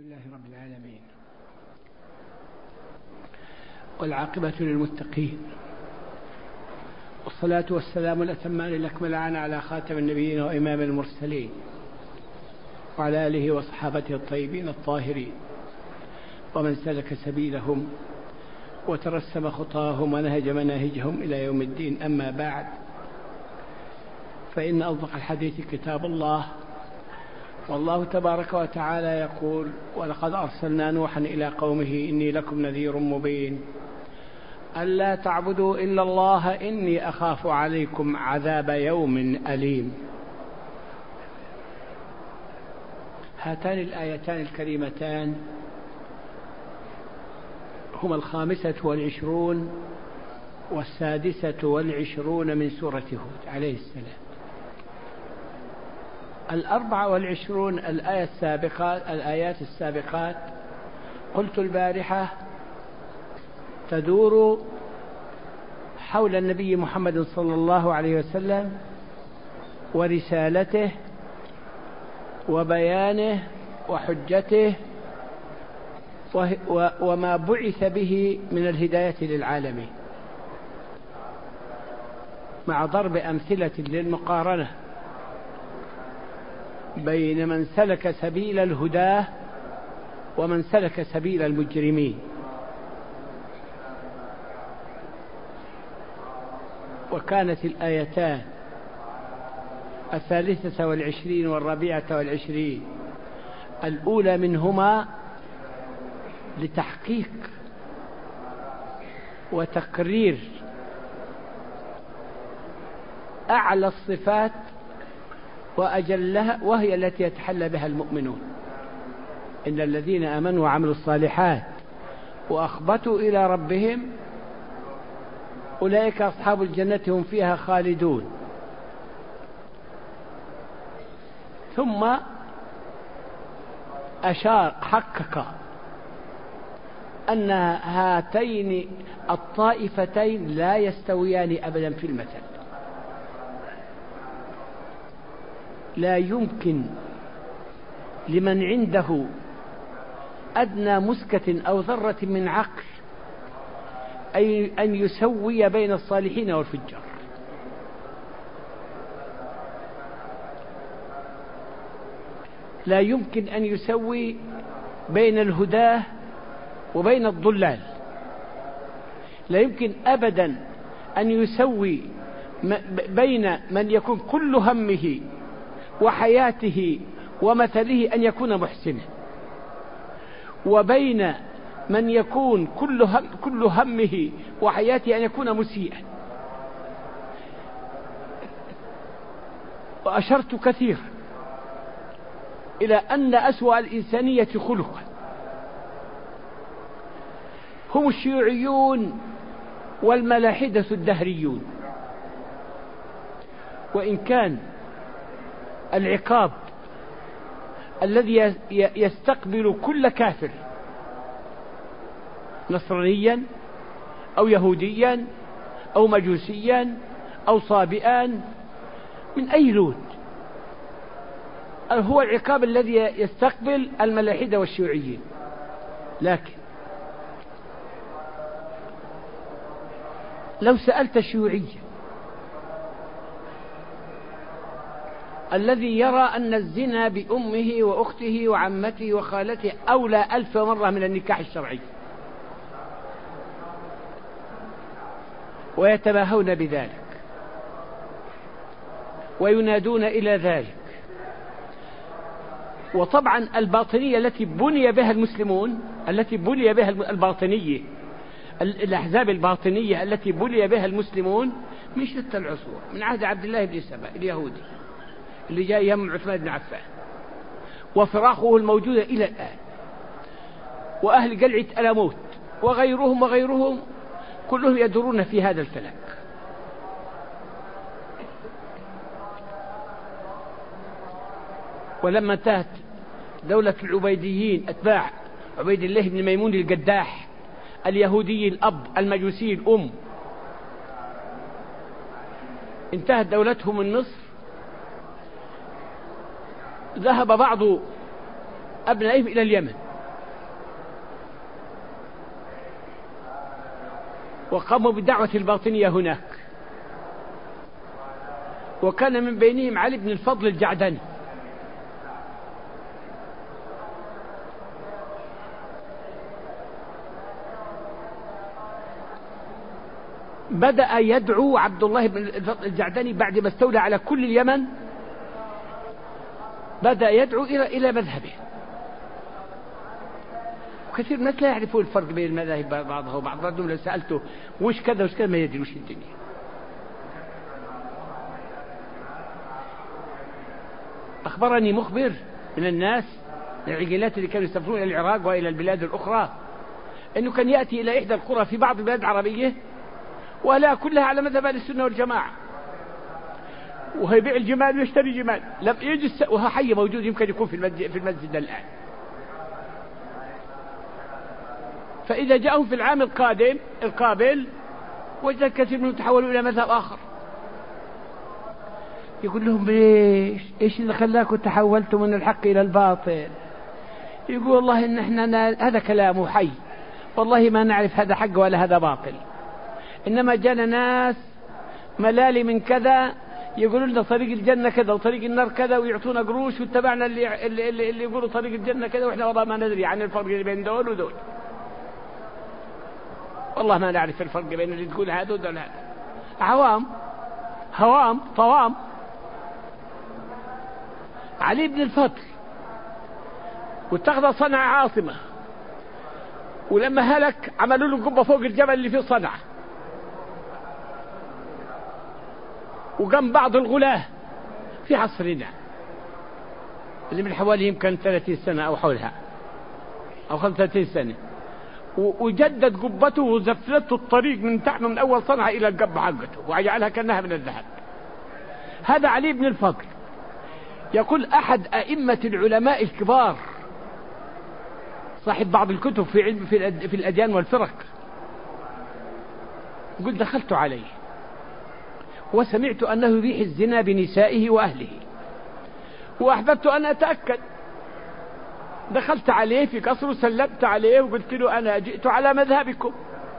لله رب العالمين، والعاقبة للمتقين، والصلاة والسلام الأتمان الأكملان على خاتم النبيين وإمام المرسلين، وعلى آله وصحابته الطيبين الطاهرين، ومن سلك سبيلهم وترسم خطاهم ونهج مناهجهم إلى يوم الدين. أما بعد، فإن أصدق الحديث كتاب الله، والله تبارك وتعالى يقول: ولقد أرسلنا نوحا إلى قومه إني لكم نذير مبين ألا تعبدوا إلا الله إني أخاف عليكم عذاب يوم أليم. هاتان الآيتان الكريمتان هما 25 و26 من سورة هود عليه السلام. 24 الآيات السابقات قلت البارحة تدور حول النبي محمد صلى الله عليه وسلم ورسالته وبيانه وحجته وما بعث به من الهداية للعالمين، مع ضرب أمثلة للمقارنة بين من سلك سبيل الهدى ومن سلك سبيل المجرمين. وكانت الآيتان 23 و24 الأولى منهما لتحقيق وتقرير أعلى الصفات وأجلها، وهي التي يتحلى بها المؤمنون: إن الذين آمنوا وعملوا الصالحات وأخبتوا إلى ربهم أولئك أصحاب الجنة هم فيها خالدون. ثم حقق أن هاتين الطائفتين لا يستويان أبدا في المثل. لا يمكن لمن عنده أدنى مسكة أو ذرة من عقل أن يسوي بين الصالحين والفجار. لا يمكن أن يسوي بين الهداة وبين الضلال. لا يمكن أبدا أن يسوي بين من يكون كل همه وحياته ومثله أن يكون محسنا، وبين من يكون كل همه وحياته أن يكون مسيئا. وأشرت كثيرا إلى أن أسوأ الإنسانية خلقا هم الشيوعيون والملاحدة الدهريون. وإن كان العقاب الذي يستقبل كل كافر نصرانيا أو يهوديا أو مجوسيا أو صابئا من أي لون، هو العقاب الذي يستقبل الملاحدة والشيوعيين. لكن لو سألت الشيوعية الذي يرى أن الزنا بأمه وأخته وعمته وخالته أولى 1000 مرة من النكاح الشرعي، ويتباهون بذلك وينادون إلى ذلك، وطبعا الباطنية التي بني بها المسلمون، التي بني بها الباطنية، الأحزاب الباطنية التي بني بها المسلمون من شتى العصور، من عهد عبد الله بن سبأ اليهودي اللي جاء يم عثمان بن عفان، وفراخه الموجودة إلى الآن، وأهل قلعة ألموت وغيرهم كلهم يدورون في هذا الفلك. ولما انتهت دولة العبيديين أتباع عبيد الله بن ميمون القداح اليهودي الأب المجوسي الأم، انتهت دولتهم من مصر، ذهب بعض أبنائهم إلى اليمن وقاموا بدعوة الباطنية هناك، وكان من بينهم علي بن الفضل الجعدني. بدأ يدعو عبد الله بن الفضل الجعدني بعد ما استولى على كل اليمن، بدأ يدعو إلى مذهبه. وكثير من الناس لا يعرفون الفرق بين المذاهب بعضها وبعض، بعضهم لو سألته وش كذا وش كذا ما يدري وش الدنيا. أخبرني مخبر من الناس من العقيلات اللي كانوا يسافرون إلى العراق وإلى البلاد الأخرى أنه كان يأتي إلى إحدى القرى في بعض البلاد العربية ولا كلها على مذهب أهل السنة والجماعة، ويبيع الجمال ويشتري جمال، لم يجد وها حي موجود يمكن يكون في المسجد الآن. فإذا جاءهم في العام القابل وجد كثير منهم تحولوا إلى مذهب آخر. يقول لهم إيش اللي خلاكم تحولتوا من الحق إلى الباطل؟ يقول والله إن إحنا هذا كلامه حي، والله ما نعرف هذا حق ولا هذا باطل، إنما جانا ناس ملالي من كذا يقولون لنا طريق الجنة كذا وطريق النار كذا ويعطونا قروش، واتبعنا اللي يقولوا طريق الجنة كذا، وإحنا والله ما ندري عن الفرق بين دول ودول، والله ما نعرف الفرق بين اللي تقول هذا ودول هذا، عوام هوام طوام. علي بن الفضل واتخذ صنعاء عاصمة، ولما هلك عملوا له قبة فوق الجبل اللي فيه صنعاء، وقام بعض الغلاة في عصرنا اللي من حوالي يمكن 30 سنة أو حولها أو 35 سنة، وجدد قبته وزفلته الطريق من تحت من أول صنعاء إلى القبة حقته وجعلها كأنها من الذهب. هذا علي بن الفضل. يقول أحد أئمة العلماء الكبار صاحب بعض الكتب في علم في الأديان والفرق، يقول دخلت عليه وسمعت أنه يبيح الزنا بنسائه وأهله، وأحببت أن أتأكد. دخلت عليه في قصر وسلمت عليه وقلت له أنا جئت على مذهبكم.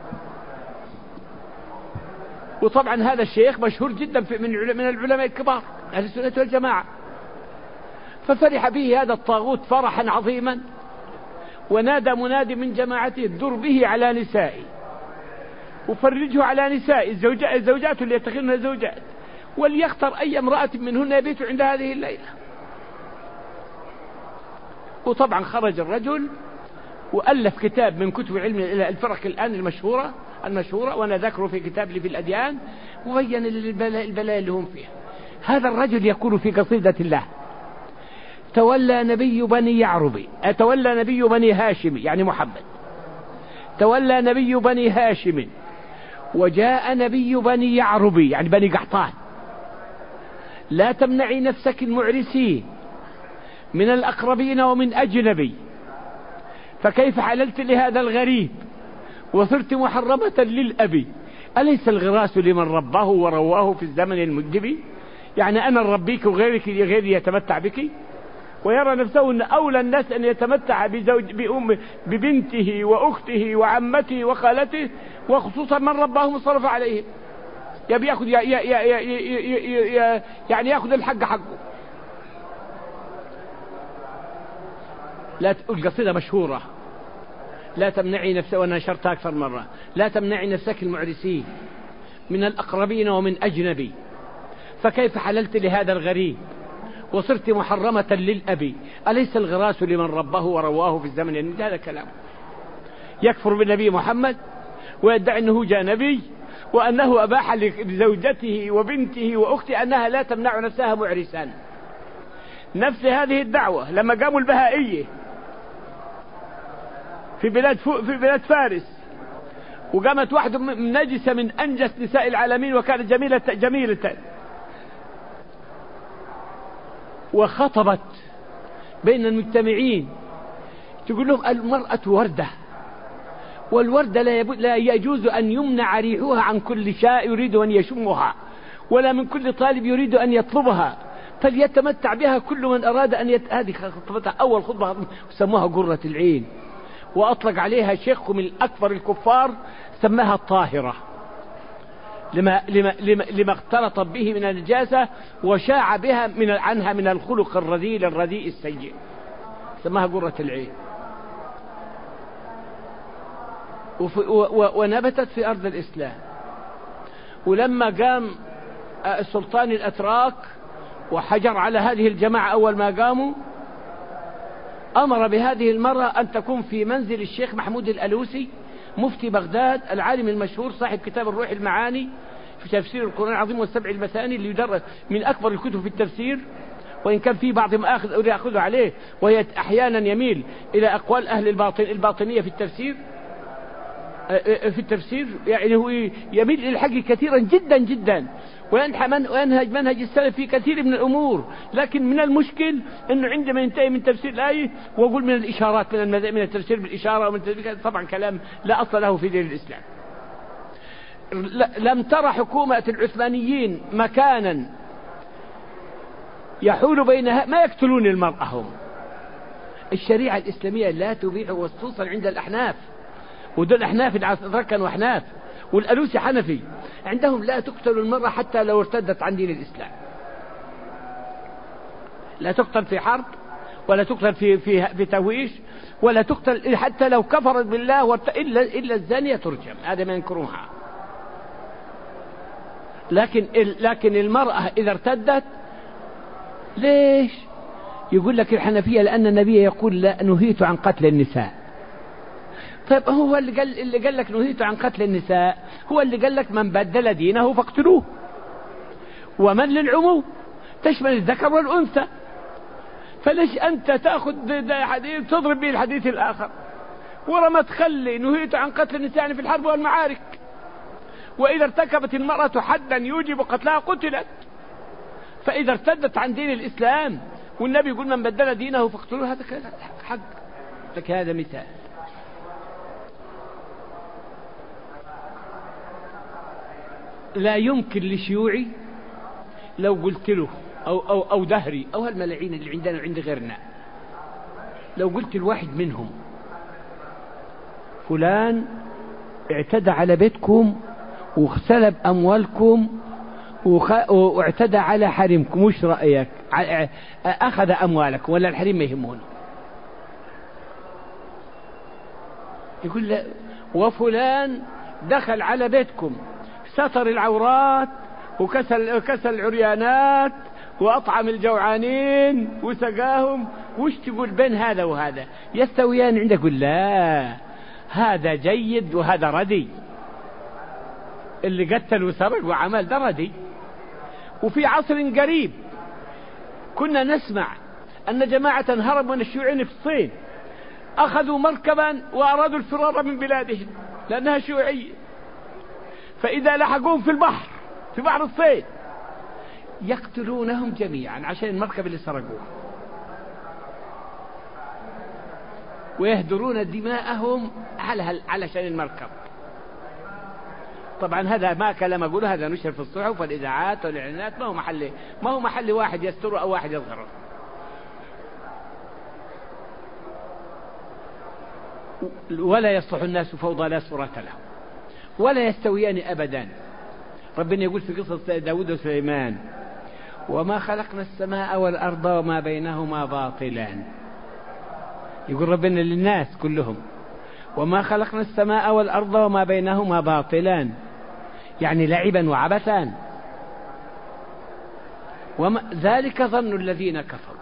وطبعا هذا الشيخ مشهور جدا من العلماء الكبار أهل السنة والجماعة. ففرح به هذا الطاغوت فرحا عظيما، ونادى منادي من جماعته در به على نسائي وفرجه على نسائي الزوجات اللي يتخذنها زوجات، وليختر أي امرأة منهن يبيت عند هذه الليلة. وطبعا خرج الرجل وألف كتاب من كتب علم الفرق الآن المشهورة، وأنا ذكره في كتاب لي في الأديان، وبين البلاء اللي هم فيها. هذا الرجل يقول في قصيدة الله: تولى نبي بني هاشم يعني محمد، تولى نبي بني هاشم وجاء نبي بني يعرب يعني بني قحطان، لا تمنعي نفسك المعرسين من الأقربين ومن أجنبي، فكيف حللت لهذا الغريب وصرت محرمة للأبي، أليس الغراس لمن رباه ورواه في الزمن المجدب؟ يعني أنا نربيك وغيرك غيري يتمتع بك، ويرى نفسه أن أولى الناس أن يتمتع ببنته وأخته وعمته وخالته، وخصوصا من رباهم وصرف عليهم، يبي يأخذ يعني يأخذ الحق حقه. لا القصيدة مشهورة: لا تمنعي نفسك، وأنا نشرتها أكثر مرة، لا تمنعي نفسك المعرسين من الأقربين ومن أجنبي، فكيف حللت لهذا الغريب وصرت محرمة للأبي، أليس الغراس لمن ربه ورواه في الزمن المجيد؟ هذا كلام يكفر بالنبي محمد ويدعي أنه جاء نبي، وأنه أباح لزوجته وبنته وأخته أنها لا تمنع نفسها معرسا. نفس هذه الدعوة لما قاموا البهائية في بلاد فارس، وقامت واحدة نجسة من أنجس نساء العالمين وكانت جميلة وخطبت بين المجتمعين تقول لهم: المرأة وردة، والوردة لا يجوز أن يمنع ريحها عن كل شاء يريد أن يشمها، ولا من كل طالب يريد أن يطلبها، فليتمتع بها كل من أراد أن هذه خطبتها أول خطبة سموها قرة العين، وأطلق عليها شيخ من أكبر الكفار سماها الطاهرة لما اختلط به من النجاسة وشاع بها عنها من الخلق الرذيل الرديء السيء، سماها قرة العين. ونبتت في أرض الإسلام. ولما قام السلطان الأتراك وحجر على هذه الجماعة أول ما قاموا، أمر بهذه المرة أن تكون في منزل الشيخ محمود الألوسي مفتي بغداد العالم المشهور صاحب كتاب الروح المعاني في تفسير القرآن العظيم والسبع المثاني، اللي يدرس من أكبر الكتب في التفسير، وإن كان في بعضهم يأخذ عليه، وهي أحيانا يميل إلى أقوال أهل الباطنية في التفسير، يعني هو يميل إلى الحق كثيرا جدا جدا، وينهج منهج السلف في كثير من الأمور. لكن من المشكل أنه عندما ينتهي من تفسير الآية وأقول من الإشارات من التفسير بالإشارة ومن التفسير، طبعا كلام لا أصل له في دين الإسلام. لم ترى حكومة العثمانيين مكانا يحول بينها، ما يقتلون المرأة هم. الشريعة الإسلامية لا تبيع، وخصوصا عند الأحناف، ودول أحناف ركن وأحناف، والألوسي حنفي، عندهم لا تقتل المرأة حتى لو ارتدت عن دين الإسلام. لا تقتل في حرب، ولا تقتل في تهويش، ولا تقتل حتى لو كفرت بالله إلا الزانية ترجم، هذا ما ينكرونها. لكن المرأة إذا ارتدت، ليش؟ يقول لك الحنفية لأن النبي يقول لا نهيت عن قتل النساء. طيب هو اللي قال لك نهيت عن قتل النساء، هو اللي قال لك من بدل دينه فاقتلوه. ومن للعموم تشمل الذكر والأنثى، فليش أنت تأخذ حديث تضرب به الحديث الآخر؟ ورما تخلي نهيت عن قتل النساء في الحرب والمعارك، وإذا ارتكبت المرأة حدا يوجب قتلها قتلت. فإذا ارتدت عن دين الإسلام والنبي يقول من بدل دينه فاقتلوه، هذا حق. لك هذا مثال. لا يمكن لشيوعي لو قلت له أو دهري أو هالملاعين اللي عندنا وعند غيرنا، لو قلت الواحد منهم فلان اعتدى على بيتكم وسلب أموالكم واعتدى على حريمكم، وش رأيك؟ أخذ أموالكم ولا الحريم ما يهمونه؟ يقول لا، وفلان دخل على بيتكم ستر العورات وكسل العريانات وأطعم الجوعانين وسقاهم، وش تقول بين هذا وهذا؟ يستويان عندك؟ يقول لا، هذا جيد وهذا ردي، اللي قتل وسرق وعمل ده ردي. وفي عصر قريب كنا نسمع أن جماعة هربوا من الشيوعيين في الصين، أخذوا مركبا وأرادوا الفرار من بلادهم لأنها شيوعية، فإذا لحقوهم في البحر في بحر الصين يقتلونهم جميعا عشان المركب اللي سرقوها، ويهدرون دماءهم علشان المركب. طبعا هذا ما كلام أقوله، هذا نشر في الصحف والإذاعات والإعلانات، ما هو محل واحد يستره أو واحد يظهره. ولا يصلح الناس فوضى لا صورة لهم ولا يستويان أبدا. ربنا يقول في قصة داود وسليمان: وما خلقنا السماء والأرض وما بينهما باطلا. يقول ربنا للناس كلهم: وما خلقنا السماء والأرض وما بينهما باطلا، يعني لعبا وعبثا. ذلك ظن الذين كفروا.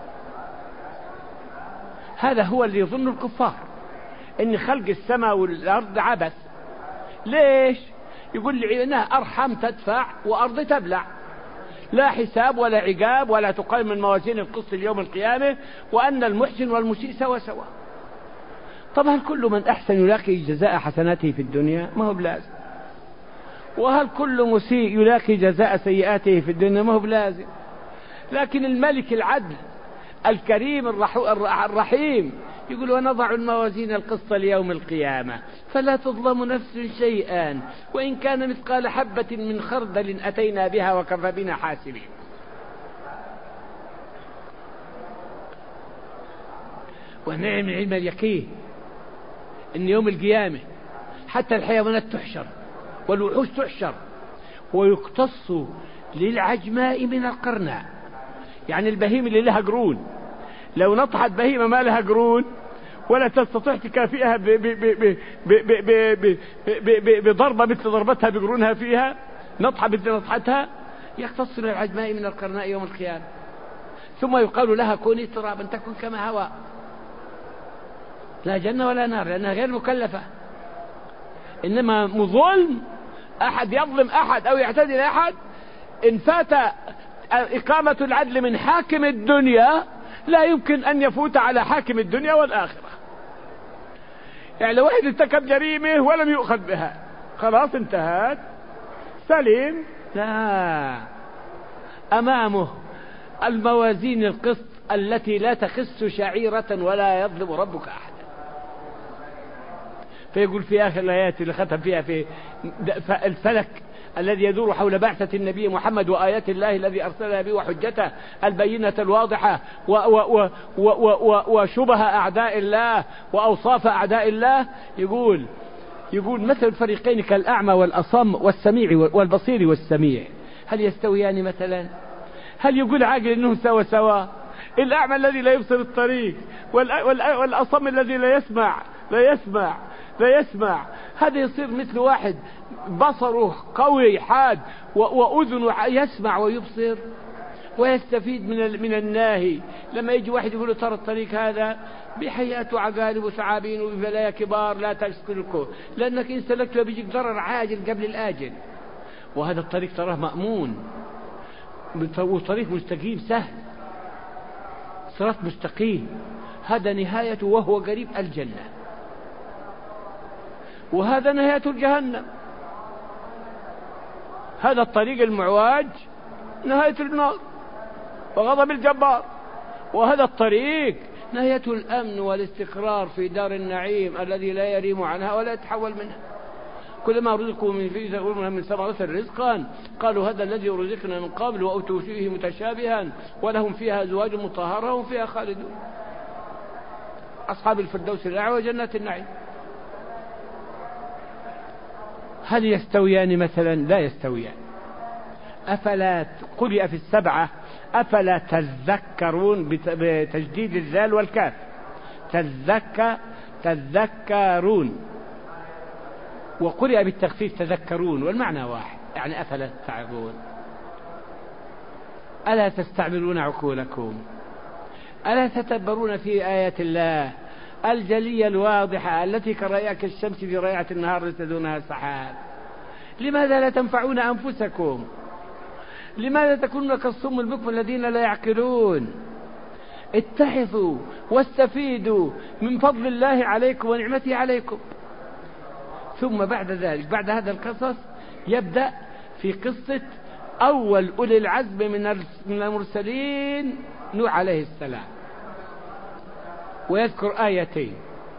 هذا هو اللي يظن الكفار، ان خلق السماء والأرض عبث. ليش؟ يقول لي انها أرحم تدفع وأرض تبلع، لا حساب ولا عقاب ولا تقال من موازين القسط اليوم القيامة، وأن المحسن والمسيء سوا سوا. طبعا كل من أحسن يلاقي جزاء حسناته في الدنيا؟ ما هو بلازم. وهل كل مسيء يلاقي جزاء سيئاته في الدنيا؟ ما هو بلازم. لكن الملك العدل الكريم الرحيم يقول: ونضع الموازين القسط ليوم القيامة فلا تظلم نفس شيئا وإن كان مثقال حبة من خردل أتينا بها وكفى بنا حاسبين. ونعم علم اليقين إن يوم القيامة حتى الحيوانات تحشر والوحوش تحشر، ويقتص للعجماء من القرناء. يعني البهيمة اللي لها قرون، لو نطحت بهيمة ما لها قرون ولا تستطيع تكافئها بضربة مثل ضربتها بقرونها فيها، نطحة مثل نطحتها، يقتص للعجماء من القرناء يوم القيامة. ثم يقال لها كوني ترابا تكن كما هواء، لا جنة ولا نار، لأنها غير مكلفة. إنما ظلم أحد يظلم أحد أو يعتدي أحد، إن فات إقامة العدل من حاكم الدنيا لا يمكن أن يفوت على حاكم الدنيا والآخرة. يعني لو واحد ارتكب جريمة ولم يؤخذ بها خلاص انتهت سليم، لا، أمامه الموازين القسط التي لا تخس شعيرة ولا يظلم ربك أحدا. فيقول في آخر الآيات اللي ختم فيها في الفلك الذي يدور حول بعثة النبي محمد وآيات الله الذي أرسلها به وحجته البينة الواضحة وشبه أعداء الله وأوصاف أعداء الله، يقول مثل الفريقين كالأعمى والأصم والسميع والبصير والسميع، هل يستويان مثلا؟ هل يقول عاقل إنهم سوا؟ الأعمى الذي لا يبصر الطريق والأصم الذي لا يسمع، هذا يصير مثل واحد بصره قوي حاد وأذنه يسمع ويبصر ويستفيد من الناهي. لما يجي واحد يقول له ترى الطريق هذا بحيات وعقارب وثعابين وبلايا كبار لا تسلكه، لأنك إن سلكته بيجيك ضرر عاجل قبل الآجل، وهذا الطريق تراه مأمون، وطريق مستقيم سهل، صراط مستقيم، هذا نهايته وهو قريب الجنة، وهذا نهاية الجهنم، هذا الطريق المعواج نهاية النار وغضب الجبار، وهذا الطريق نهاية الأمن والاستقرار في دار النعيم الذي لا يريم عنها ولا يتحول منها. كلما رزقوا من ثمرة رزقا قالوا هذا الذي رزقنا من قبل وأتوا فيه متشابها ولهم فيها أزواج مطهرة وهم فيها خالدون. أصحاب الفردوس الأعلى وجنات النعيم. هل يستويان مثلا؟ لا يستويان. أفلا قرئ في السبعة أفلا تذكرون بتجديد الذال والكاف، تذكرون، وقرئ بالتخفيف تذكرون، والمعنى واحد، يعني أفلا تتعظون، ألا تستعملون عقولكم، ألا تتدبرون في آيات الله الجلية الواضحة التي كرأيك الشمس في ريعة النهار لتدونها سحاب؟ لماذا لا تنفعون أنفسكم؟ لماذا تكونون كالصم البكم الذين لا يعقلون؟ اتحفوا واستفيدوا من فضل الله عليكم ونعمته عليكم. ثم بعد ذلك بعد هذا القصص يبدأ في قصة أول أولي العزم من المرسلين نوح عليه السلام، ويذكر آيتين.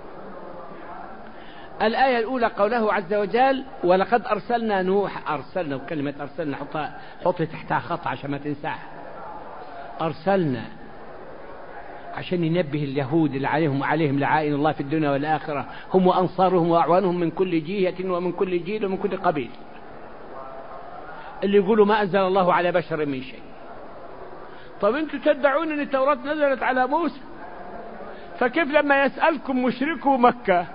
الآية الأولى قوله عز وجل ولقد أرسلنا نوح، أرسلنا، وكلمة أرسلنا حط تحتها خط عشان ما تنساها، أرسلنا عشان ينبه اليهود اللي عليهم لعائن الله في الدنيا والآخرة، هم وأنصارهم وأعوانهم من كل جهة ومن كل جيل ومن كل قبيل، اللي يقولوا ما أنزل الله على بشر من شيء. طب أنتم تدعون أن التوراة نزلت على موسى، فكيف لما يسألكم مشركو مكة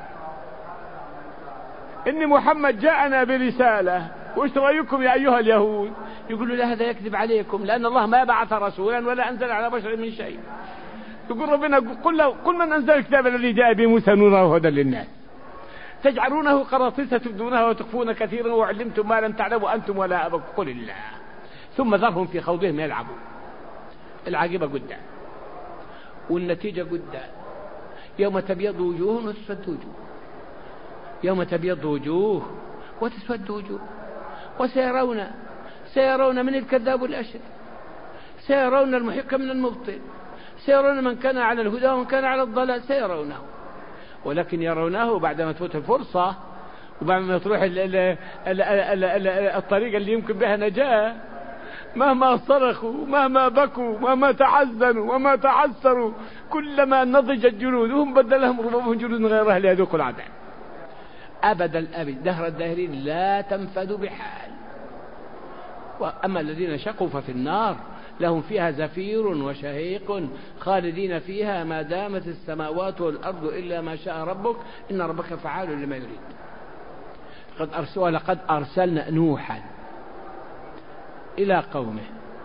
إن محمد جاءنا برسالة وإيش رأيكم يا أيها اليهود؟ يقولوا لا، هذا يكذب عليكم لأن الله ما بعث رسولا ولا أنزل على بشر من شيء. يقول ربنا قل من أنزل الكتاب الذي جاء به موسى نورا وهدى للناس تجعلونه قراطيس تبدونها وتخفون كثيرا وعلمتم ما لم تعلموا أنتم ولا أباكم قل الله ثم ذرهم في خوضهم يلعبون. العاقبة قدام والنتيجة قدام، يوم تبيض وجوه وتسود وجوه، يوم تبيض وجوه وتسود وجوه، وسيرون من الكذاب والأشر، سيرون المحق من المبطل، سيرون من كان على الهدى ومن كان على الضلال، سيرونه، ولكن يرونه بعدما تفوت الفرصة وبعد ما تروح الطريقة اللي يمكن بها نجاة، مهما صرخوا مهما بكوا مهما تحزنوا وما تعسروا كلما نضجت جلودهم بدلهم ربهم جلود غيرها ليذوقوا العذاب. أبد الأبد دهر الداهرين لا تنفذ بحال. وأما الذين شقوا ففي النار لهم فيها زفير وشهيق خالدين فيها ما دامت السماوات والأرض إلا ما شاء ربك إن ربك فعال لما يريد. ولقد أرسلنا نوحا إلى قومه.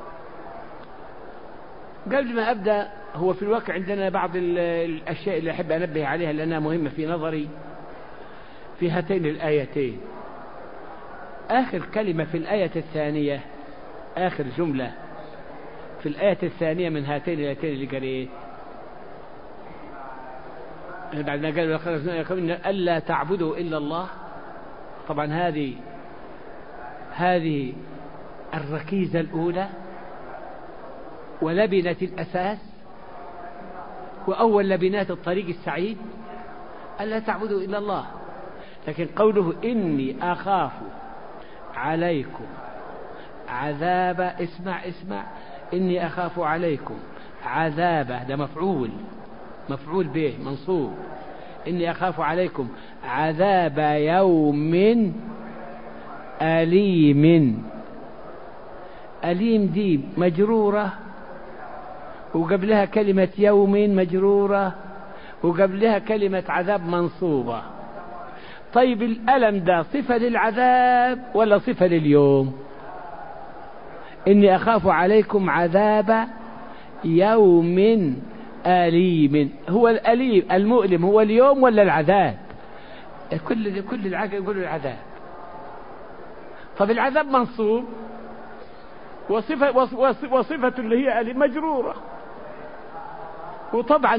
قبل ما أبدأ، هو في الواقع عندنا بعض الأشياء اللي أحب أنبه عليها لأنها مهمة في نظري في هاتين الآيتين. آخر كلمة في الآية الثانية، آخر جملة في الآية الثانية من هاتين الآيتين اللي قريت بعد ما قالوا ألا تعبدوا إلا الله. طبعا هذه الركيزة الأولى ولبنة الأساس وأول لبنات الطريق السعيد، ألا تعبدوا إلا الله. لكن قوله إني أخاف عليكم عذاب، اسمع إني أخاف عليكم عذاب، هذا مفعول به منصوب. إني أخاف عليكم عذاب يوم أليم دي مجرورة وقبلها كلمة يوم مجرورة وقبلها كلمة عذاب منصوبة. طيب الألم ده صفة للعذاب ولا صفة لليوم؟ إني أخاف عليكم عذاب يوم أليم. هو الأليم المؤلم هو اليوم ولا العذاب؟ كل العقل يقول العذاب. طب العذاب منصوب وصفة اللي هي أليم مجرورة. وطبعا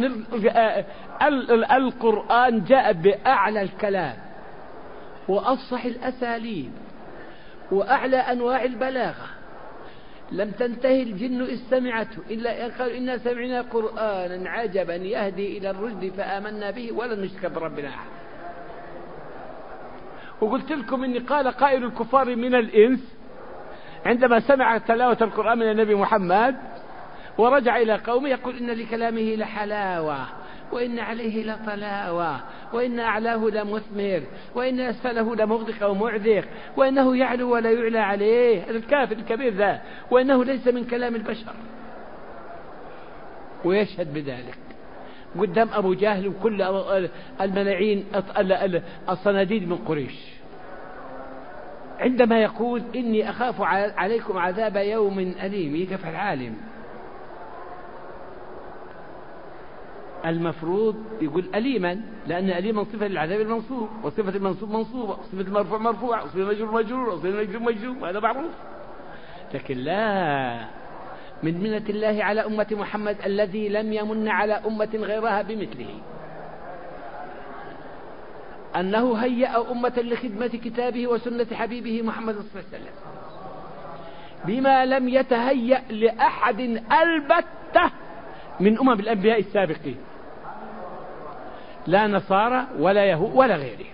القرآن جاء بأعلى الكلام وأفصح الأساليب وأعلى أنواع البلاغة. لم تنتهي الجن إذ سمعته إلا قالوا إنا سمعنا قرآنا عجبا يهدي إلى الرشد فآمنا به ولن نشرك بربنا أحد. وقلت لكم إني قال قائل الكفار من الإنس عندما سمع تلاوة القرآن من النبي محمد ورجع إلى قومه يقول إن لكلامه لحلاوة وإن عليه لطلاوة وإن أعلاه لمثمر وإن أسفله لمغدق ومعذق وإنه يعلو ولا يعلى عليه، الكافر الكبير ذا، وإنه ليس من كلام البشر. ويشهد بذلك قدام أبو جهل وكل الملاعين الصناديد من قريش عندما يقول إني أخاف عليكم عذاب يوم أليم. يقف العالم المفروض يقول أليما، لأن أليما صفة للعذاب المنصوب، وصفة المنصوب منصوبة، وصفة المرفوع مرفوع، وصفة المجرور مجرور، وصفة المجرور مجرور، هذا معروف. لكن لا، من منة الله على أمة محمد الذي لم يمن على أمة غيرها بمثله أنه هيأ أمة لخدمة كتابه وسنة حبيبه محمد صلى الله عليه وسلم بما لم يتهيأ لأحد البتة من أمم الأنبياء السابقين، لا نصارى ولا يهود ولا غيره.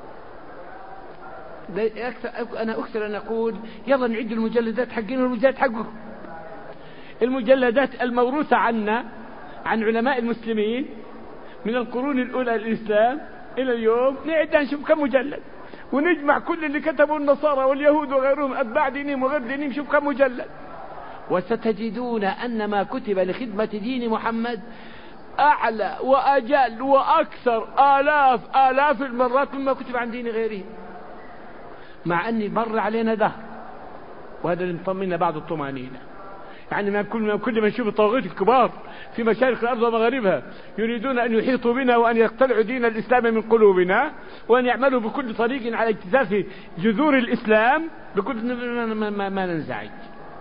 أنا أكثر أن أقول يلا نعد المجلدات حقين والمجلدات حقهم، المجلدات الموروثة عنا عن علماء المسلمين من القرون الأولى للإسلام إلى اليوم، نعدها نشوف كم مجلد ونجمع كل اللي كتبوا النصارى واليهود وغيرهم أتباع دينهم وغير دينهم، نشوف كم مجلد. وستجدون أن ما كتب لخدمة دين محمد أعلى وأجل وأكثر آلاف المرات مما كتب عن دين غيره، مع أن مر علينا دهر، وهذا اللي مطمئنا بعض الطمأنينة. يعني ما كل ما نشوف الطواغيت الكبار في مشارق الأرض ومغاربها يريدون أن يحيطوا بنا وأن يقتلعوا دين الإسلام من قلوبنا وأن يعملوا بكل طريق على اجتثاث جذور الإسلام، بكل ما ننزعج،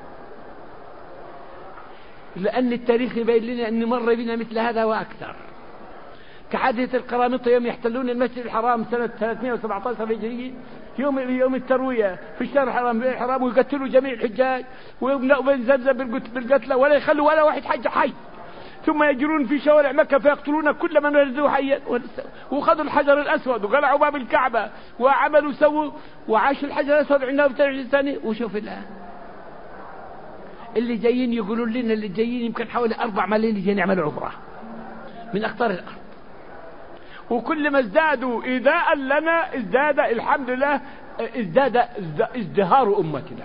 لأن التاريخ يبين لنا أن مر بنا مثل هذا وأكثر. كحادثة القرامطة يوم يحتلون المسجد الحرام سنة 317 هجرية، يوم التروية في الشهر الحرام ويقتلوا جميع الحجاج ويملأوا بين زمزم بالقتلى ولا يخلوا ولا واحد حج حي، ثم يجرون في شوارع مكة فيقتلون كل من وجدوه حيا، وخذوا الحجر الأسود وقلعوا باب الكعبة وعملوا سووا وعاش الحجر الأسود عندنا 23 سنة. وشوف الآن اللي جايين يقولوا لنا، اللي جايين يمكن حوالي 4 ملايين جايين يعملوا عمرة من أقطار الأرض، وكل ما ازدادوا إيذاء لنا ازداد الحمد لله ازداد ازدهار أمتنا.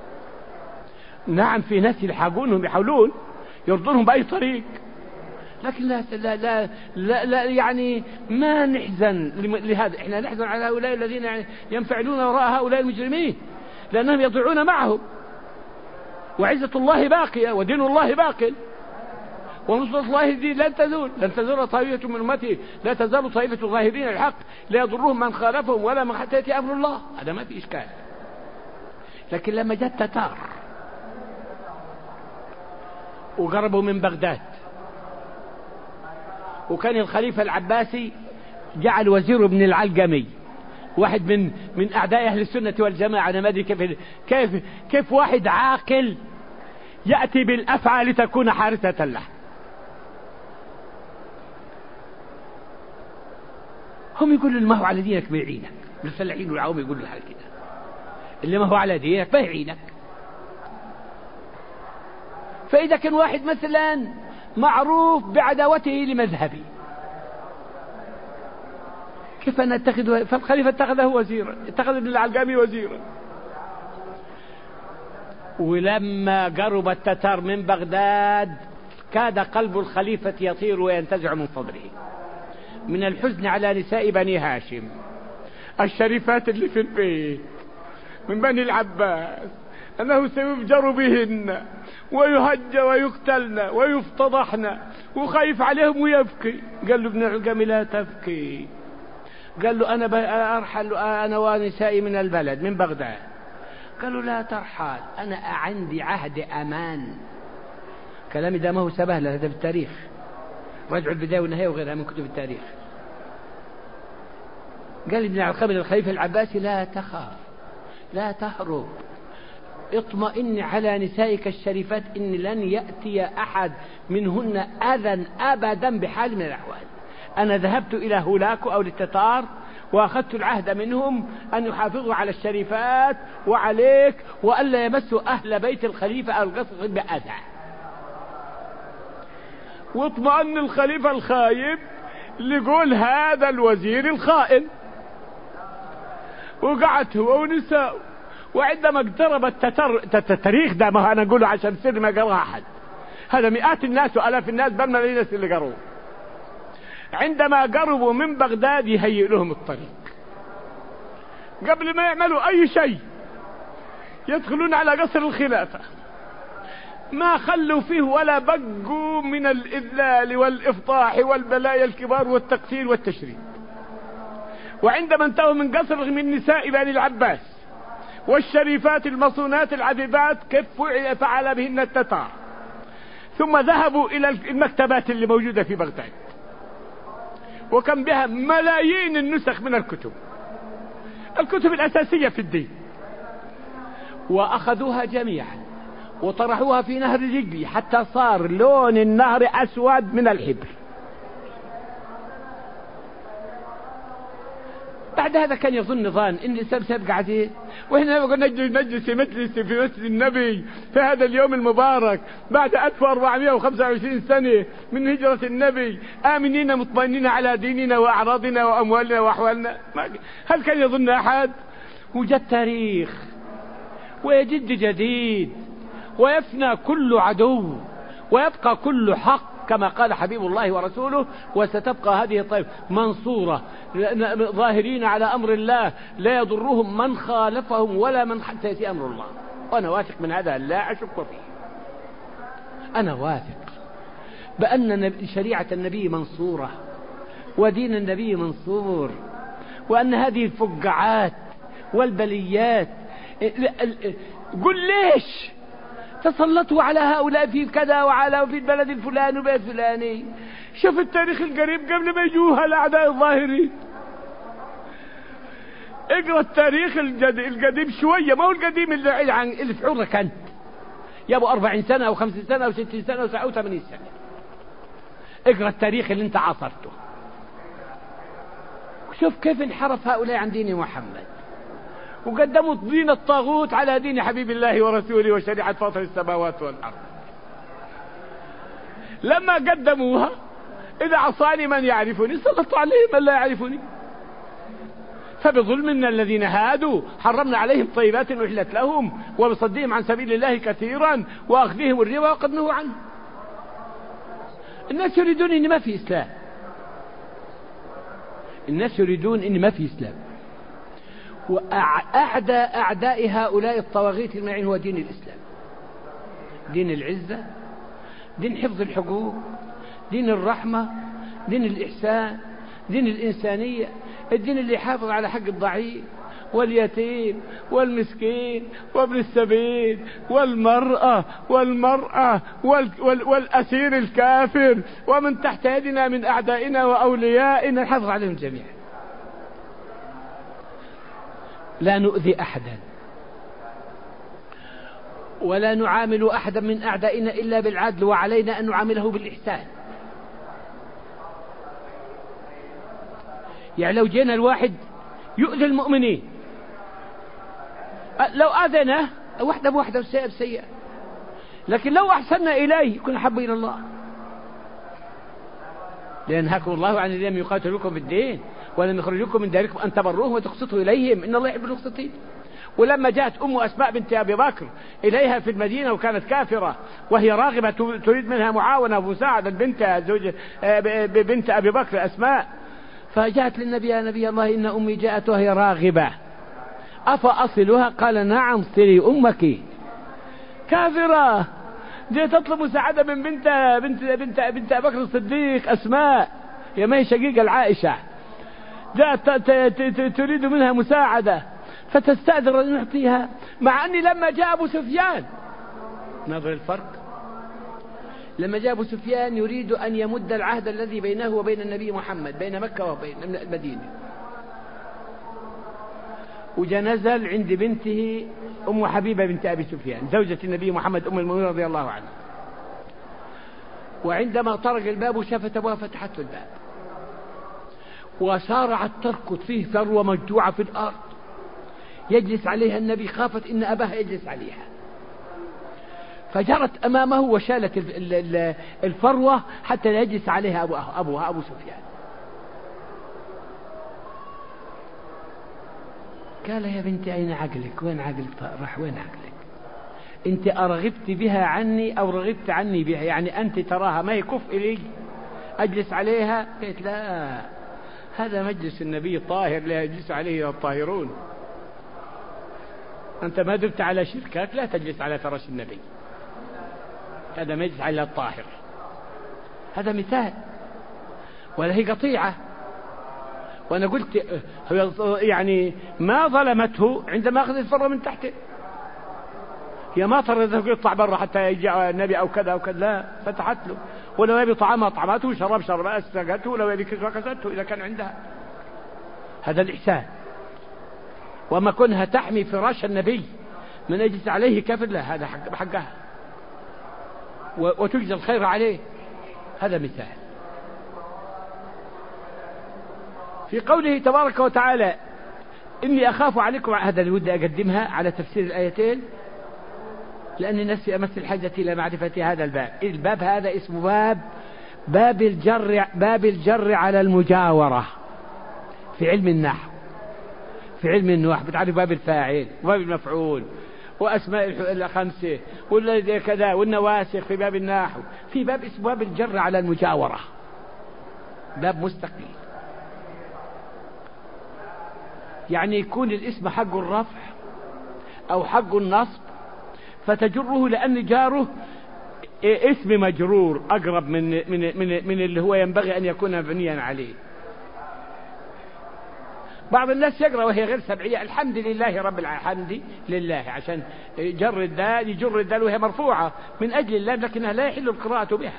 نعم في ناس يلحقونهم يحاولون يرضونهم بأي طريق، لكن لا لا لا لا, لا يعني ما نحزن لهذا. احنا نحزن على هؤلاء الذين ينفعلون وراء هؤلاء المجرمين، لأنهم يضيعون معهم، وعزة الله باقية ودين الله باق، ونصرة الله دي لن تزول طائفة من أمته، لا تزال طائفة ظاهرين الحق لا يضرهم من خالفهم ولا من حتى يأتي أمر الله. هذا ما في إشكال. لكن لما جاء التتار وقربوا من بغداد، وكان الخليفة العباسي جعل وزيره ابن العلقمي واحد من أعداء أهل السنة والجماعة. أنا ما أدري كيف واحد عاقل يأتي بالأفعى لتكون حارسة له. هم يقولوا ما هو على دينك بيعينك، المسلحين والعوام يقولوا لها كده، اللي ما هو على دينك بيعينك. فإذا كان واحد مثلا معروف بعداوته لمذهبي، كيف أنا أتخذ؟ فالخليفة اتخذه وزيرا، اتخذ ابن العلقمي وزيرا. ولما قرب التتار من بغداد كاد قلب الخليفة يطير وينتزع من صدره من الحزن على نساء بني هاشم الشريفات اللي في البيت من بني العباس، أنه سيفجر بهن ويهج ويقتلن ويفتضحن، وخايف عليهم ويبكي. قال له ابن العلقمي لا تبكي، قال له أنا أرحل أنا ونسائي من البلد من بغداد. قالوا لا ترحل، أنا عندي عهد أمان. كلامي ده ما هو سبهلة، هذا في التاريخ، رجعوا البداية والنهاية وغيرها من كتب التاريخ. قال ابن العلقمي للخليفة العباسي لا تخاف لا تهرب، اطمئن على نسائك الشريفات، إن لن يأتي أحد منهن أذى أبدا بحال من الأحوال. أنا ذهبت إلى هولاكو أو للتتار وأخذت العهد منهم أن يحافظوا على الشريفات وعليك، وألا يمسوا أهل بيت الخليفة أو القصر بأذى. واطمئن الخليفة الخايب لقول هذا الوزير الخائن، وقعت هو ونساء. وعندما اقترب التاريخ ده، ما أنا أقوله عشان سر ما قرأها أحد، هذا مئات الناس وألاف الناس بل ملايين الناس اللي قرأوا. عندما قربوا من بغداد يهيئ لهم الطريق، قبل ما يعملوا أي شيء يدخلون على قصر الخلافة، ما خلوا فيه ولا بقوا من الإذلال والإفضاح والبلايا الكبار والتقتيل والتشريد. وعندما انتهوا من قصر من نساء بني العباس والشريفات المصونات العفيفات كيف فعل بهن التتار، ثم ذهبوا إلى المكتبات اللي موجودة في بغداد، وكان بها ملايين النسخ من الكتب الأساسية في الدين، وأخذوها جميعا وطرحوها في نهر الجلي حتى صار لون النهر أسود من الحبر. بعد هذا كان يظن ظان ان الانسان سيبقى عزيز، واحنا نجلس في مسجد النبي في هذا اليوم المبارك بعد 1425 سنة من هجرة النبي، آمنين مطمئنين على ديننا وأعراضنا وأموالنا وأحوالنا. هل كان يظن أحد؟ وجد تاريخ ويجد جديد، ويفنى كل عدو ويبقى كل حق كما قال حبيب الله ورسوله، وستبقى هذه الطائفة منصورة ظاهرين على أمر الله لا يضرهم من خالفهم ولا من حتى يأتي أمر الله. وأنا واثق من هذا لا أشك فيه. أنا واثق بأن شريعة النبي منصورة ودين النبي منصور، وأن هذه الفقاعات والبليات قل ليش تسلطوا على هؤلاء في كذا وعلى في البلد الفلاني وبلد الفلاني. شوف التاريخ القريب قبل ما يجوها الأعداء الظاهرين، اقرأ التاريخ القديم شوية، ما هو القديم اللي في عمرك أنت يا أبو 40 سنة أو 50 سنة أو 60 سنة أو 80 سنة. اقرأ التاريخ اللي انت عاصرته، وشوف كيف انحرف هؤلاء عن دين محمد وقدموا دين الطاغوت على دين حبيب الله ورسوله وشريعة فاطر السماوات والأرض. لما قدموها إذا عصاني من يعرفني سلطت عليه من لا يعرفني. فبظلم من الذين هادوا حرمنا عليهم طيبات أحلت لهم وبصدهم عن سبيل الله كثيرا وأخذهم الربا وقد نهوا عنه. الناس يريدون إن ما في إسلام، الناس يريدون إن ما في إسلام. وأعداء هؤلاء الطواغيت المعين هو دين الإسلام، دين العزة، دين حفظ الحقوق، دين الرحمة، دين الإحسان، دين الإنسانية، الدين اللي يحافظ على حق الضعيف واليتيم والمسكين وابن السبيل والمرأة والأسير الكافر ومن تحت يدنا من أعدائنا وأوليائنا، نحافظ عليهم جميعا. لا نؤذي أحدا ولا نعامل أحدا من أعدائنا إلا بالعدل، وعلينا أن نعامله بالإحسان. يعني لو جينا الواحد يؤذي المؤمنين، لو آذناه واحدة بواحدة والسيئة بسيئة، لكن لو أحسننا إليه يكون أحب إلى الله. لأنهاكم الله عن الذين يقاتلوكم في الدين ولم يخرجوكم من داركم أن تبروهم وتقسطوا إليهم إن الله يحب المقسطين. ولما جاءت أم أسماء بنت أبي بكر إليها في المدينة وكانت كافرة وهي راغبة تريد منها معاونة ومساعدة بنت أبي بكر أسماء، فجاءت للنبي: يا نبي الله إن أمي جاءت وهي راغبة أفأصلها؟ قال: نعم صلي أمك. كافرة جاءت تطلب مساعدة من بنت أبي بكر الصديق أسماء، هي ما هي شقيقة العائشة، جاءت تريد منها مساعدة فتستأذن أن نعطيها، مع أني لما جاء أبو سفيان، نظر الفرق، لما جاء أبو سفيان يريد أن يمد العهد الذي بينه وبين النبي محمد، بين مكة وبين المدينة، وجنزل عند بنته أم حبيبة بنت أبي سفيان زوجة النبي محمد أم المؤمنين رضي الله عنها، وعندما طرق الباب وشافت أبوها فتحت الباب وسارعت تركض فيه ثروة مجدوعة في الأرض يجلس عليها النبي، خافت إن أباها يجلس عليها، فجرت أمامه وشالت الفروة حتى لا يجلس عليها أبوها أبو سفيان. قال: يا بنتي أين عقلك؟ وين عقلك؟ راح وين عقلك؟ أنت أرغبت بها عني أو رغبت عني بها؟ يعني أنت تراها ما يكف لي أجلس عليها؟ قلت: لا، هذا مجلس النبي طاهر لا يجلس عليه الطاهرون، أنت ما دمت على شركك لا تجلس على فراش النبي، هذا مجلس على الطاهر. هذا مثال، ولا هي قطيعة. وأنا قلت يعني ما ظلمته عندما أخذت الفرة من تحته، هي ما طردته يطلع برا حتى يجي النبي أو كذا أو كذا، لا، فتحت له، ولو يبي طعامها طعمته، شرب أسقته، ولو يبي كسوة كسته إذا كان عندها. هذا الإحسان. وما كنها تحمي فراش النبي من أجلس عليه كافر، لا، هذا حقها وتجزى الخير عليه. هذا مثال. في قوله تبارك وتعالى: إني أخاف عليكم، هذا اللي ودي أقدمها على تفسير الآيتين، لأن الناس في أمس الحاجة إلى معرفة هذا الباب. الباب هذا اسمه باب الجر على المجاورة في علم النحو. في علم النحو بتعرف باب الفاعل وباب المفعول وأسماء الخمسة ولا كذا والنواسخ في باب النحو. في باب اسمه باب الجر على المجاورة، باب مستقل، يعني يكون الاسم حق الرفع أو حق النصب فتجره لأن جاره اسم مجرور أقرب من اللي هو ينبغي أن يكون مبنيا عليه. بعض الناس يقرأ وهي غير سبعية: الحمد لله رب الحمد لله، عشان يجر الدال وهي مرفوعة من أجل الله، لكنها لا يحل القراءة بها.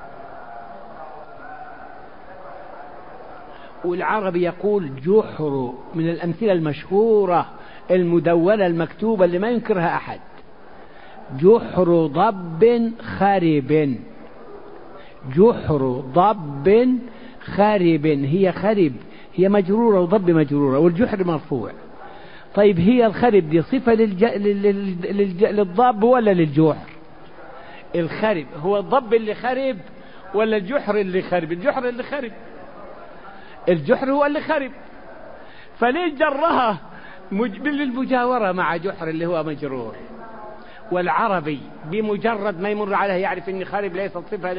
والعربي يقول جحر، من الأمثلة المشهورة المدونة المكتوبة اللي ما ينكرها أحد: جحر ضب خرب. جحر ضب خرب، هي خرب هي مجرورة وضب مجرورة والجحر مرفوع. طيب هي الخرب دي صفة للضب ولا للجحر؟ الخرب هو الضب اللي خرب ولا الجحر اللي خرب؟ الجحر اللي خرب، الجحر هو اللي خرب. فليه جرها بالمجاورة مع جحر اللي هو مجرور؟ والعربي بمجرد ما يمر عليه يعرف ان خرب ليست صفة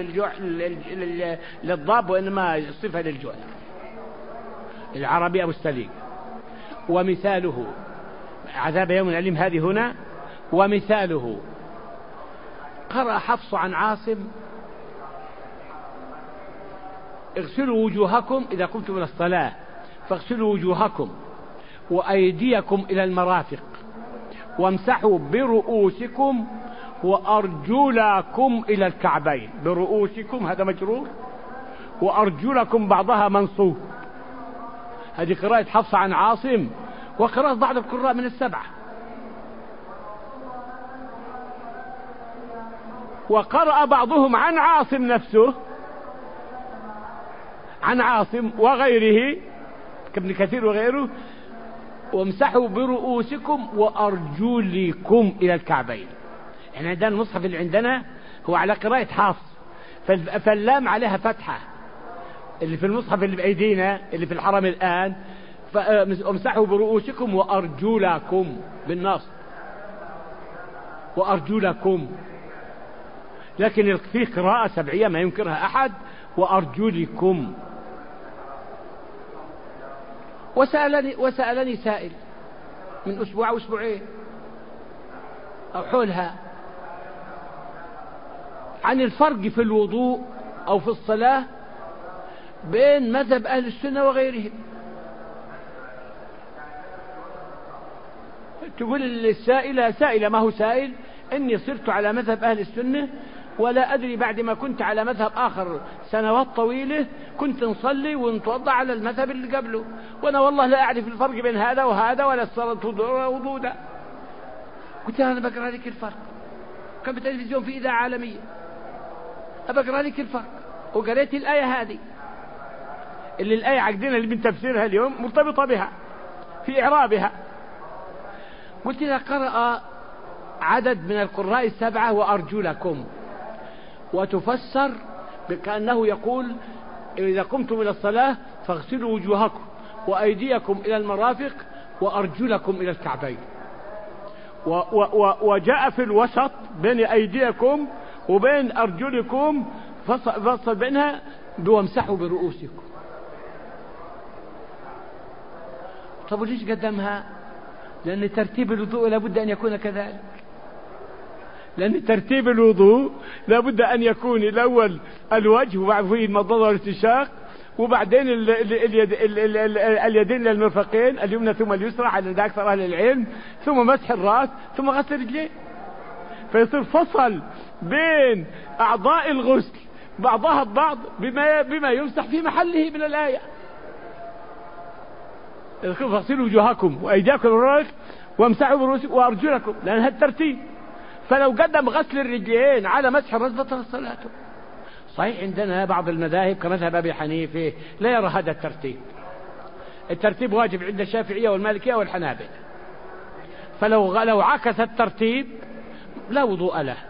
للضاب وانما صفة للجحر. العربي ابو السليق. ومثاله عذاب يوم أليم هذه هنا. ومثاله قرأ حفص عن عاصم: اغسلوا وجوهكم إذا قمتم إلى الصلاة فاغسلوا وجوهكم وأيديكم إلى المرافق وامسحوا برؤوسكم وأرجلكم إلى الكعبين. برؤوسكم هذا مجرور، وأرجلكم بعضها منصوب. هذه قراءة حفص عن عاصم وقراءة بعض القراء من السبعة. وقرأ بعضهم عن عاصم نفسه، عن عاصم وغيره كابن كثير وغيره: وامسحوا برؤوسكم وأرجلكم إلى الكعبين. احنا عندنا المصحف اللي عندنا هو على قراءة حفص، فاللام عليها فتحة. اللي في المصحف اللي بأيدينا اللي في الحرم الآن: وامسحوا برؤوسكم وأرجلكم بالنص، وأرجلكم. لكن في قراءة سبعية ما ينكرها أحد: وأرجلكم. وسألني سائل من أسبوع أو أسبوعين أو حولها عن الفرق في الوضوء أو في الصلاة بين مذهب أهل السنة وغيرهم. تقول السائلة سائلة، ما هو سائل: إني صرت على مذهب أهل السنة ولا أدري بعد ما كنت على مذهب آخر سنوات طويلة كنت نصلي ونتوضع على المذهب اللي قبله، وأنا والله لا أعرف الفرق بين هذا وهذا ولا الصلاة وضوء ده. قلت أنا بقرأ لك الفرق، كان بالتلفزيون في إذاعة عالمية أبقرأ لك الفرق. وقريت الآية هذه اللي الآية عقدنا اللي من تفسيرها اليوم مرتبطة بها في إعرابها. قلت لها: قرأ عدد من القراء السبعة وأرجلكم، وتفسر كأنه يقول: إذا قمتم إلى الصلاة فاغسلوا وجوهكم وأيديكم إلى المرافق وأرجلكم إلى الكعبين. وجاء في الوسط بين أيديكم وبين أرجلكم فصل بينها وامسحوا برؤوسكم. طب وليش قدمها؟ لأن ترتيب الوضوء لابد أن يكون كذلك. لأن ترتيب الوضوء لابد أن يكون الأول الوجه وبعد فيه المضمضة والاستنشاق وبعدين اليدين للمرفقين اليمنى ثم اليسرى على أكثر أهل العلم، ثم مسح الرأس ثم غسل الرجلين. فيصير فصل بين أعضاء الغسل بعضها ببعض بما يمسح في محله من الآية. فاغسلوا وجوهكم وأيديكم الرجل وامسحوا برؤوسكم وأرجلكم، لأن هذا الترتيب. فلو قدم غسل الرجلين على مسح الرأس بطلت صلاته. صحيح عندنا بعض المذاهب كمذهب أبي حنيفة لا يرى هذا الترتيب. الترتيب واجب عند الشافعية والمالكية والحنابلة، فلو عكس الترتيب لا وضوء له.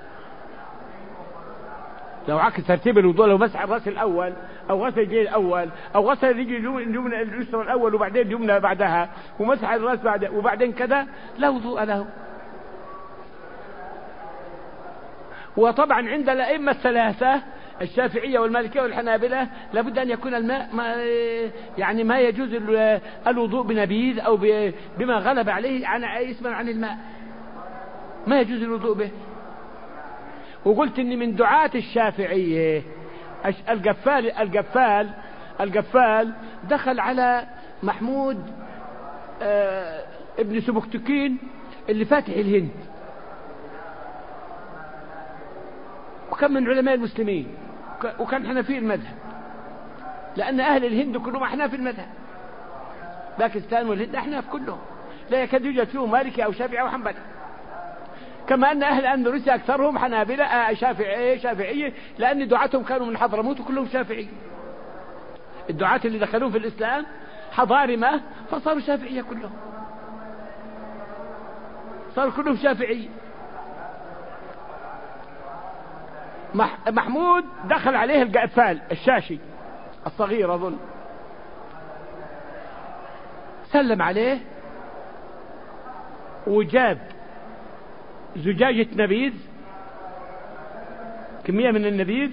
لو عكس ترتيب الوضوء، لو مسح الرأس الأول أو غسل الرجل الأول أو غسل الرجل اليمنى اليسرى الأول وبعدين اليمنى بعدها ومسح الرأس بعد وبعدين كذا، لا وضوء له. وطبعا عند الأئمة الثلاثة الشافعية والمالكية والحنابلة لابد أن يكون الماء ما يجوز الوضوء بنبيذ أو بما غلب عليه اسما عن الماء، ما يجوز الوضوء به. وقلت إني من دعاة الشافعية القفال دخل على محمود ابن سبكتكين اللي فاتح الهند، وكان من علماء المسلمين وكان حنفي المذهب، لأن أهل الهند كلهم أحناف المذهب. باكستان والهند أحناف كلهم، لا يكاد يوجد فيهم مالكي أو شافعي أو حنبلي. كما أن أهل أندونيسيا أكثرهم حنابلة شافعية، لأن دعاتهم كانوا من حضرموت وكلهم شافعي. الدعاة اللي دخلون في الإسلام حضارمة فصاروا شافعية كلهم، صاروا كلهم شافعي. محمود دخل عليه القفال الشاشي الصغير أظن، سلم عليه وجاب زجاجة نبيذ، كمية من النبيذ،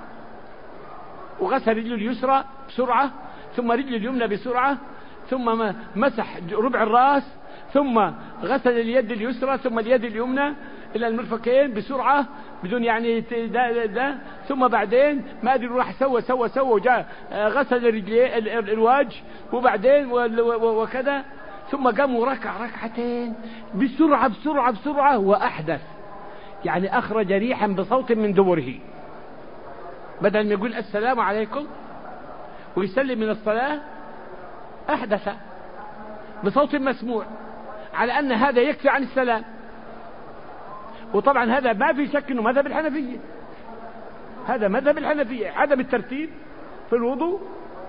وغسل رجله اليسرى بسرعة، ثم رجله اليمنى بسرعة، ثم مسح ربع الرأس، ثم غسل اليد اليسرى ثم اليد اليمنى إلى المرفقين بسرعة بدون يعني ده، ثم بعدين ما أدري راح سوى وجاء غسل رجليه الوجه، وبعدين وكذا، ثم قام وركع ركعتين بسرعة وأحدث، يعني أخرج ريحا بصوت من دبره، بدل ما يقول السلام عليكم ويسلم من الصلاة أحدث بصوت مسموع، على أن هذا يكفي عن السلام. وطبعا هذا ما في شك أنه مذهب الحنفية، هذا مذهب الحنفية، عدم الترتيب في الوضوء،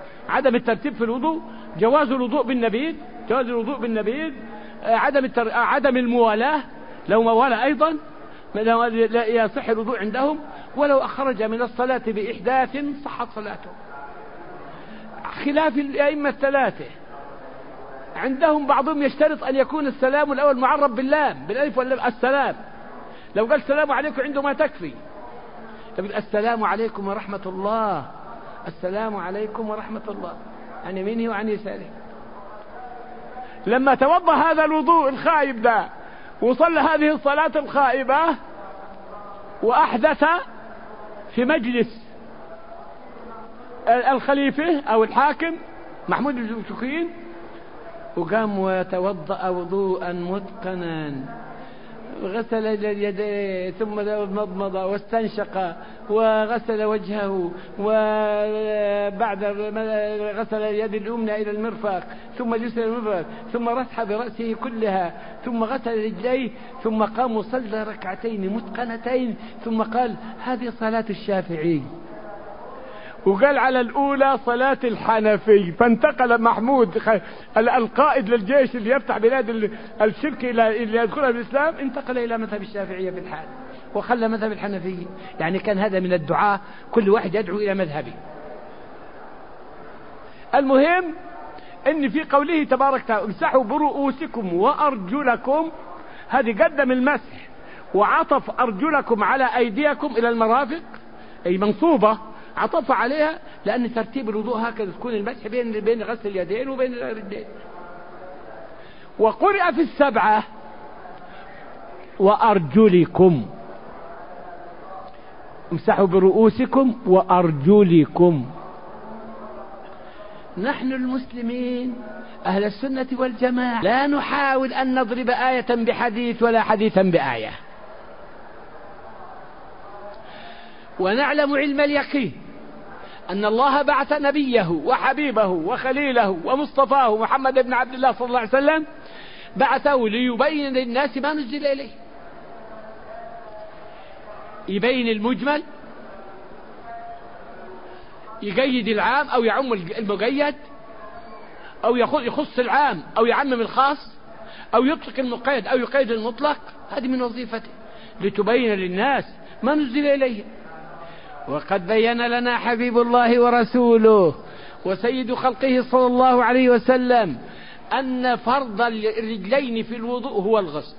جواز الوضوء بالنبيذ، عدم الموالاة، لو موالى أيضا لا يصح الوضوء عندهم، ولو أخرج من الصلاة بإحداث صحت صلاته. خلاف الأئمة الثلاثة، عندهم بعضهم يشترط أن يكون السلام الأول معرب باللام بالألف واللام، السلام، لو قال السلام عليكم عنده ما تكفي، يقول السلام عليكم ورحمة الله، السلام عليكم ورحمة الله عن يمينه وعن يساره. لما توضأ هذا الوضوء الخائب ده وصلى هذه الصلاة الخائبة وأحدث في مجلس الخليفة أو الحاكم محمود بن سكين، وقام وتوضأ وضوءا متقنا، غسل اليدين ثم مضمض واستنشق وغسل وجهه، وبعد غسل اليد اليمنى إلى المرفق ثم اليسرى إلى المرفق، ثم مسح برأسه كلها، ثم غسل رجليه، ثم قام وصلى ركعتين متقنتين، ثم قال هذه صلاة الشافعي، وقال على الأولى صلاة الحنفي. فانتقل محمود القائد للجيش اللي يفتح بلاد الشرك اللي يدخلها بالإسلام، انتقل إلى مذهب الشافعية في الحال وخلى مذهب الحنفية. يعني كان هذا من الدعاء، كل واحد يدعو إلى مذهبه. المهم ان في قوله تبارك وتعالى امسحوا برؤوسكم وأرجلكم، هذه قدم المسح وعطف أرجلكم على أيديكم إلى المرافق، أي منصوبة عطف عليها، لأن ترتيب الوضوء هكذا تكون المسح بين غسل اليدين وبين الرجلين. وقرأ في السبعة وأرجلكم، امسحوا برؤوسكم وأرجلكم. نحن المسلمين أهل السنة والجماعة لا نحاول أن نضرب آية بحديث ولا حديثا بآية، ونعلم علم اليقين أن الله بعث نبيه وحبيبه وخليله ومصطفاه محمد بن عبد الله صلى الله عليه وسلم، بعثه ليبين للناس ما نزل إليه، يبين المجمل، يقيد العام أو يعم المقيد، أو يخص العام أو يعمم الخاص، أو يطلق المقيد أو يقيد المطلق. هذه من وظيفته، لتبين للناس ما نزل إليه. وقد بين لنا حبيب الله ورسوله وسيد خلقه صلى الله عليه وسلم أن فرض الرجلين في الوضوء هو الغسل،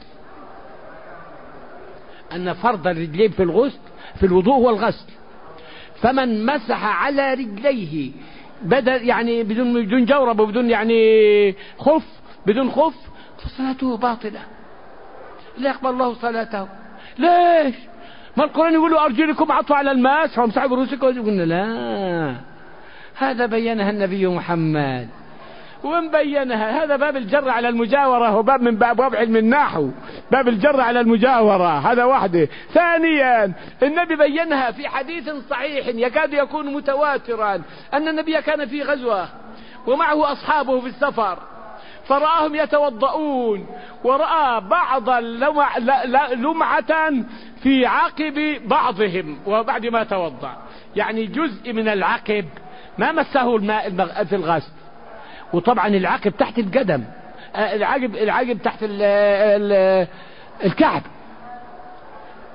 أن فرض الرجلين في الوضوء هو الغسل. فمن مسح على رجليه بدل يعني بدون جورب وبدون يعني خف، بدون خف، فصلاته باطلة، لا يقبل الله صلاته. ليش؟ ما القرآن يقول أرجلكم عطوا على الماس وامسحوا برؤوسكم؟ قلنا لا، هذا بينها النبي محمد. ومن بينها؟ هذا باب الجر على المجاورة، وباب من أبواب علم النحو، باب الجر على المجاورة، هذا واحدة. ثانيا النبي بينها في حديث صحيح يكاد يكون متواترا، أن النبي كان في غزوة ومعه أصحابه في السفر، فرآهم يتوضؤون، ورأى بعض لمعة في عقب بعضهم وبعد ما توضأ، يعني جزء من العقب ما مسه الماء في الغسل. وطبعا العقب تحت القدم، العقب تحت الكعب،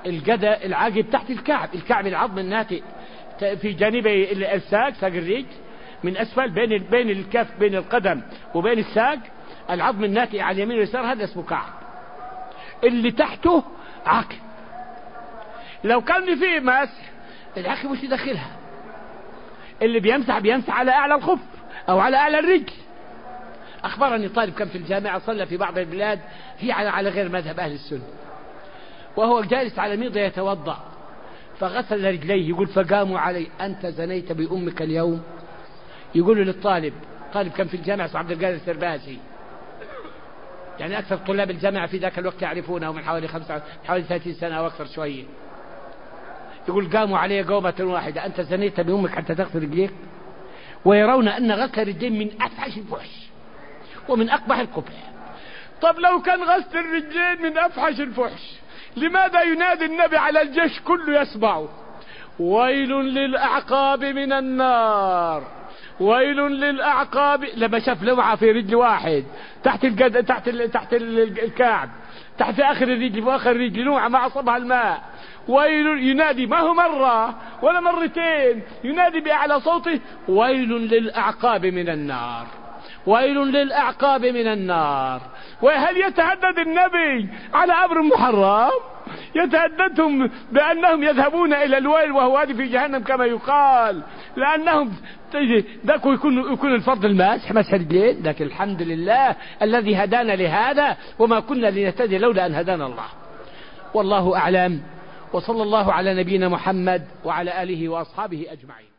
القدم العقب تحت الكعب، الكعب العظم الناتئ في جانبي الساق، ساق الرجل من أسفل بين الكف بين القدم وبين الساق، العظم الناتئ على اليمين واليسار هذا اسمه كعب، اللي تحته عقب. لو كان فيه مسح العقب مش يدخلها، اللي بيمسح على أعلى الخف أو على أعلى الرجل. أخبرني طالب كان في الجامعة صلى في بعض البلاد هي على غير مذهب أهل السنة، وهو جالس على ميضة يتوضأ فغسل رجليه، يقول فقاموا علي أنت زنيت بأمك اليوم. يقول للطالب، طالب كان في الجامعة عبد القادر السرباسي، يعني أكثر طلاب الجامعة في ذاك الوقت يعرفونه، من حوالي 30 سنة أو أكثر شوية. يقول قاموا علي قومة واحدة أنت زنيت بأمك حتى تغسل رجليك، ويرون أن غسل الرجلين من أفحش الفحش ومن أقبح القبح. طب لو كان غسل الرجلين من أفحش الفحش، لماذا ينادي النبي على الجيش كله يسمعه ويل للأعقاب من النار، ويل للأعقاب؟ لما شاف لوعة في رجل واحد تحت الكعب، تحت آخر الرجل وآخر الرجل لوعة ما أصابها الماء، ويل، ينادي ما هو مرة ولا مرتين، ينادي بأعلى صوته ويل للأعقاب من النار، ويل للأعقاب من النار. وهل يتهدد النبي على أمر محرم؟ يتهددهم بأنهم يذهبون إلى الويل وهو هذه في جهنم كما يقال، لأنهم ذاك يكون الفرض المسح الرجلين. لكن الحمد لله الذي هدانا لهذا، وما كنا لنهتدي لولا أن هدانا الله. والله أعلم، وصلى الله على نبينا محمد وعلى آله وأصحابه أجمعين.